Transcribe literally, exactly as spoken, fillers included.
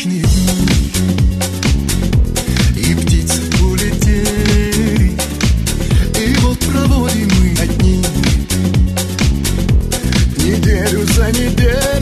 бесконечные дни, и птицы улетели, и вот проводим мы одни неделю за неделей.